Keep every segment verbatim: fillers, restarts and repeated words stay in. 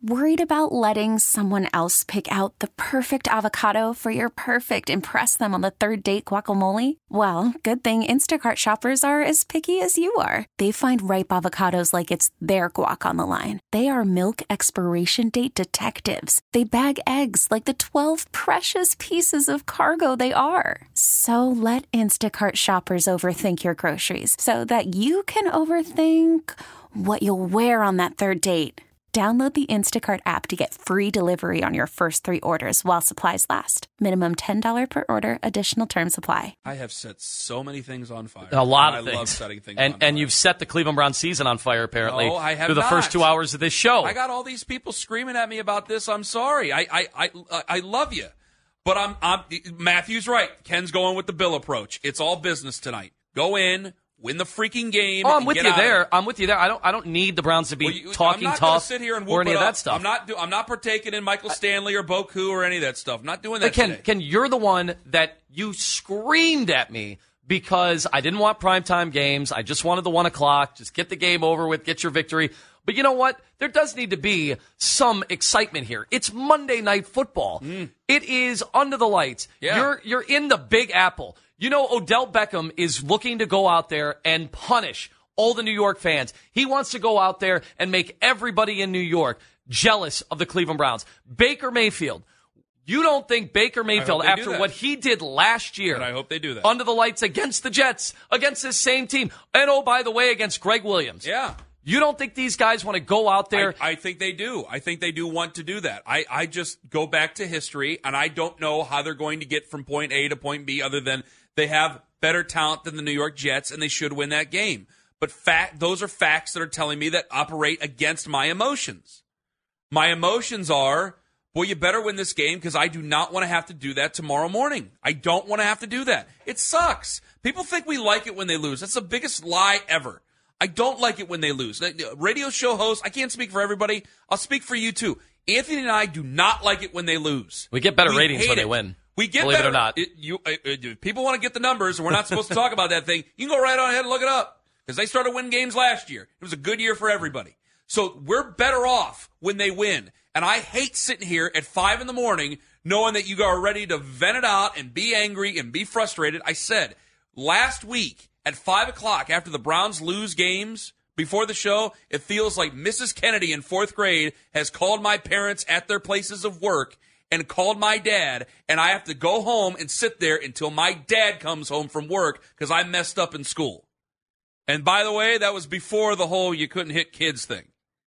Worried about letting someone else pick out the perfect avocado for your perfect impress them on the third date guacamole? Well, good thing Instacart shoppers are as picky as you are. They find ripe avocados like it's their guac on the line. They are milk expiration date detectives. They bag eggs like the twelve precious pieces of cargo they are. So let Instacart shoppers overthink your groceries so that you can overthink what you'll wear on that third date. Download the Instacart app to get free delivery on your first three orders while supplies last. Minimum ten dollars per order. Additional terms apply. I have set so many things on fire. A lot of I things. I love setting things and, on fire. And you've set the Cleveland Browns season on fire, apparently, no, I have through the not. first two hours of this show. I got all these people screaming at me about this. I'm sorry. I I, I, I love you. But I'm, I'm Matthew's right. Ken's going with the Bill approach. It's all business tonight. Go in. Win the freaking game. Oh, I'm with you there. I'm with you there. I don't. I don't need the Browns to be well, you, talking I'm not tough sit here and or any of up. that stuff. I'm not. Do, I'm not partaking in Michael Stanley or Boku or any of that stuff. I'm not doing that. But Ken, today. Ken, you're the one that you screamed at me because I didn't want primetime games. I just wanted the one o'clock. Just get the game over with. Get your victory. But you know what? There does need to be some excitement here. It's Monday Night Football. Mm. It is under the lights. Yeah. You're you're in the Big Apple. You know, Odell Beckham is looking to go out there and punish all the New York fans. He wants to go out there and make everybody in New York jealous of the Cleveland Browns. Baker Mayfield. You don't think Baker Mayfield, after what he did last year, and I hope they do that. under the lights against the Jets, against this same team, and oh, by the way, against Greg Williams. Yeah. You don't think these guys want to go out there? I, I think they do. I think they do want to do that. I, I just go back to history, and I don't know how they're going to get from point A to point B other than they have better talent than the New York Jets, and they should win that game. But fact, those are facts that are telling me that operate against my emotions. My emotions are, well, you better win this game because I do not want to have to do that tomorrow morning. I don't want to have to do that. It sucks. People think we like it when they lose. That's the biggest lie ever. I don't like it when they lose. Radio show hosts, I can't speak for everybody. I'll speak for you, too. Anthony and I do not like it when they lose. We get better we ratings when it. they win. We get Believe better. it or not. It, you, it, it, people want to get the numbers, and we're not supposed to talk about that thing. You can go right on ahead and look it up because they started winning games last year. It was a good year for everybody. So we're better off when they win. And I hate sitting here at five in the morning knowing that you are ready to vent it out and be angry and be frustrated. I said last week at five o'clock after the Browns lose games, before the show, it feels like Missus Kennedy in fourth grade has called my parents at their places of work and called my dad, and I have to go home and sit there until my dad comes home from work because I messed up in school. And by the way, that was before the whole you couldn't hit kids thing.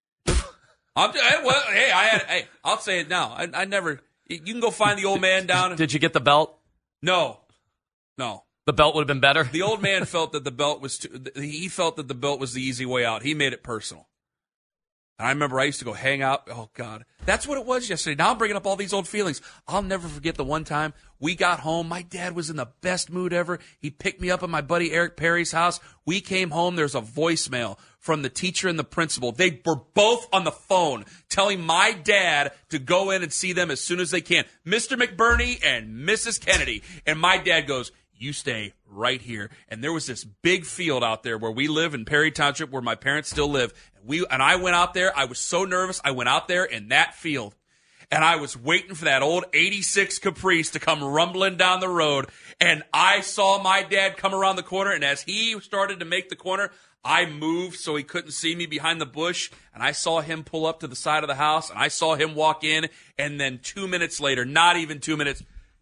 I'm, well, hey, I had, hey, I'll say it now. I, I never. You can go find the old man down. Did you get the belt? No, no. The belt would have been better. The old man felt that the belt was too, he felt that the belt was the easy way out. He made it personal. And I remember I used to go hang out. Oh, God. That's what it was yesterday. Now I'm bringing up all these old feelings. I'll never forget the one time we got home. My dad was in the best mood ever. He picked me up at my buddy Eric Perry's house. We came home. There's a voicemail from the teacher and the principal. They were both on the phone telling my dad to go in and see them as soon as they can. Mister McBurney and Missus Kennedy. And my dad goes, you stay right here. And there was this big field out there where we live in Perry Township, where my parents still live. And we and I went out there. I was so nervous. I went out there in that field, and I was waiting for that old eighty-six Caprice to come rumbling down the road. And I saw my dad come around the corner, and as he started to make the corner, I moved so he couldn't see me behind the bush, and I saw him pull up to the side of the house, and I saw him walk in, and then two minutes later, not even two minutes,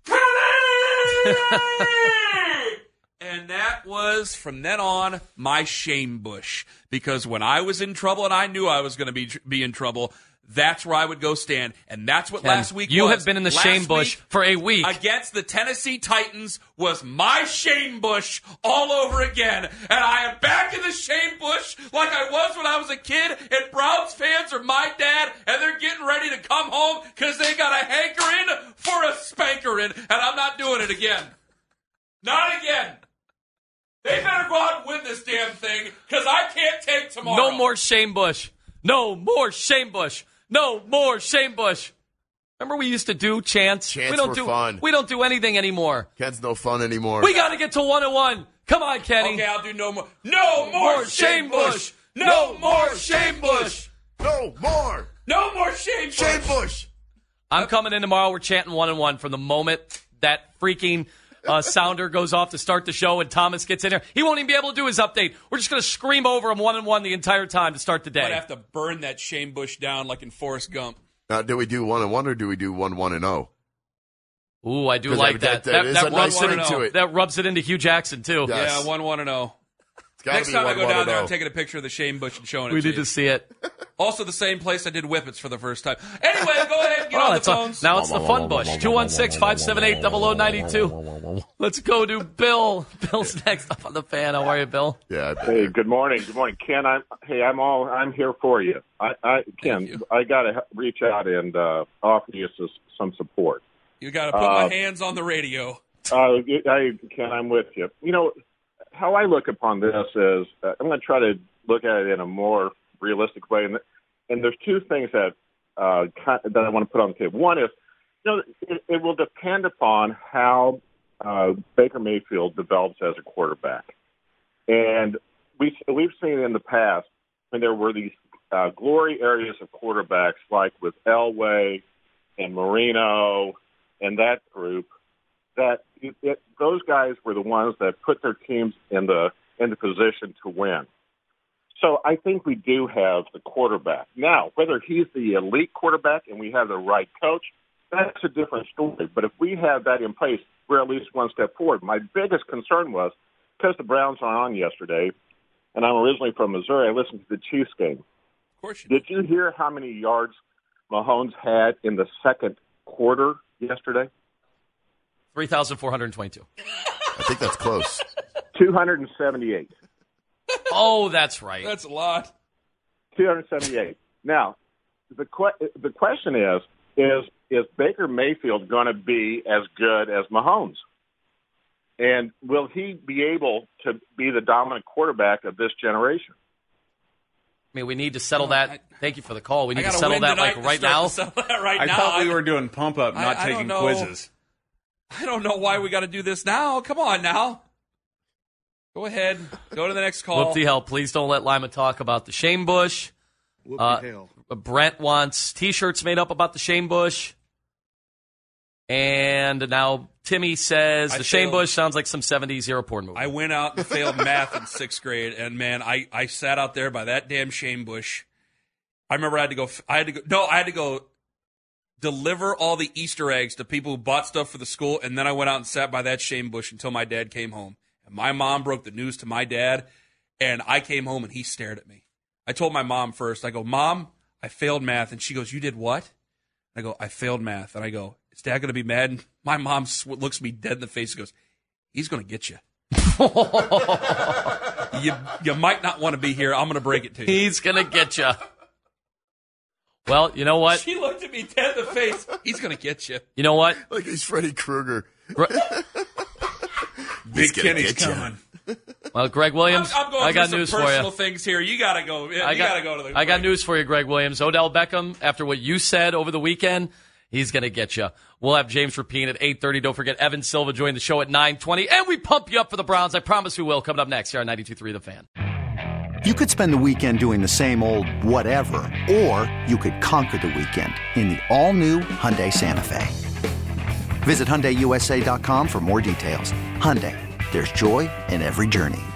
and that was, from then on, my shame bush. Because when I was in trouble and I knew I was going to be be in trouble, that's where I would go stand. And that's what Ken, last week you was. You have been in the last shame bush for a week. Against the Tennessee Titans was my shame bush all over again. And I am back in the shame bush like I was when I was a kid. And Browns fans are my dad, and they're getting ready to come home because they got a hankering for a spankering. And I'm not doing it again. Not again. They better go out and win this damn thing because I can't take tomorrow. No more shame bush. No more shame bush. No more shame bush. Remember we used to do chants? Chants we don't were do, fun. We don't do anything anymore. Ken's no fun anymore. We got to get to one and one. Come on, Kenny. Okay, I'll do no more. No more, more shame bush. bush. No more shame bush. No more. No more Shane Bush. Shane Bush. I'm coming in tomorrow. We're chanting one and one from the moment that freaking uh, sounder goes off to start the show and Thomas gets in there. He won't even be able to do his update. We're just going to scream over him one and one the entire time to start the day. I'd have to burn that Shane Bush down like in Forrest Gump. Now, do we do one and one or do we do one one and oh? Ooh, I do like that. That, that, that, is that, a nice rubs ring it, to it. that rubs it into Hugh Jackson, too. Yes. Yeah, one one and oh. Gotta Next be time one, I go one, down there, oh. I'm taking a picture of the Shane Bush and showing it We to need you. to see it. Also, the same place I did Whippets for the first time. Anyway, go ahead and get Oh, on the that's all. phones. Now it's the fun bush. two one six, five seven eight, zero zero nine two. Let's go to Bill. Bill's next up on the fan. How are you, Bill? Yeah. I Hey, good morning. Good morning, Ken. I'm hey, I'm all I'm here for you. I, I Ken, you. I got to reach out and uh, offer you some, some support. You got to put Uh, my hands on the radio. Uh, I, Ken, I'm with you. You know how I look upon this is uh, I'm going to try to look at it in a more realistic way, and and there's two things that uh, that I want to put on the table. One is, you know, it, it will depend upon how uh, Baker Mayfield develops as a quarterback, and we we've seen in the past when there were these uh, glory areas of quarterbacks, like with Elway and Marino and that group, that it, it, those guys were the ones that put their teams in the in the position to win. So I think we do have the quarterback. Now, whether he's the elite quarterback and we have the right coach, that's a different story. But if we have that in place, we're at least one step forward. My biggest concern was, because the Browns are on yesterday, and I'm originally from Missouri, I listened to the Chiefs game. Of course you Did you hear how many yards Mahomes had in the second quarter yesterday? three thousand four hundred twenty-two. I think that's close. two hundred seventy-eight. Oh, that's right. That's a lot. two hundred seventy-eight. Now, the que- the question is, is is Baker Mayfield going to be as good as Mahomes? And will he be able to be the dominant quarterback of this generation? I mean, we need to settle Oh, that. I- Thank you for the call. We I need to gotta settle win that tonight like to right start now. to settle that right I now. thought we I- were doing pump up, not I- I taking don't know. quizzes. I don't know why we got to do this now. Come on now. Go ahead. Go to the next call. Whoop the hell. Please don't let Lima talk about the Shane Bush. Uh, Brent wants T-shirts made up about the Shane Bush. And now Timmy says I the Shane failed. Bush sounds like some seventies airport movie. I went out and failed math in sixth grade, and man, I, I sat out there by that damn Shane Bush. I remember I had to go. I had to go. No, I had to go deliver all the Easter eggs to people who bought stuff for the school, and then I went out and sat by that Shane Bush until my dad came home. And my mom broke the news to my dad, and I came home and he stared at me. I told my mom first. I go, Mom, I failed math, and she goes, You did what? I go, I failed math, and I go, Is Dad going to be mad? And my mom sw- looks me dead in the face and goes, He's going to get you. you. You might not want to be here. I'm going to break it to you. He's going to get you. Well, you know what? She looked at me dead in the face. He's going to get you. You know what? Like he's Freddy Krueger. Big gonna Kenny's get ya. coming. Well, Greg Williams, I'm, I'm going I got through news some for personal you. things here. You got to go. You I got, got to go to the. I got news for you, Greg Williams. Odell Beckham, after what you said over the weekend, he's going to get you. We'll have James Rapine at eight thirty. Don't forget Evan Silva joined the show at nine twenty. And we pump you up for the Browns. I promise we will. Coming up next here on ninety-two point three The Fan. You could spend the weekend doing the same old whatever, or you could conquer the weekend in the all-new Hyundai Santa Fe. Visit Hyundai U S A dot com for more details. Hyundai, there's joy in every journey.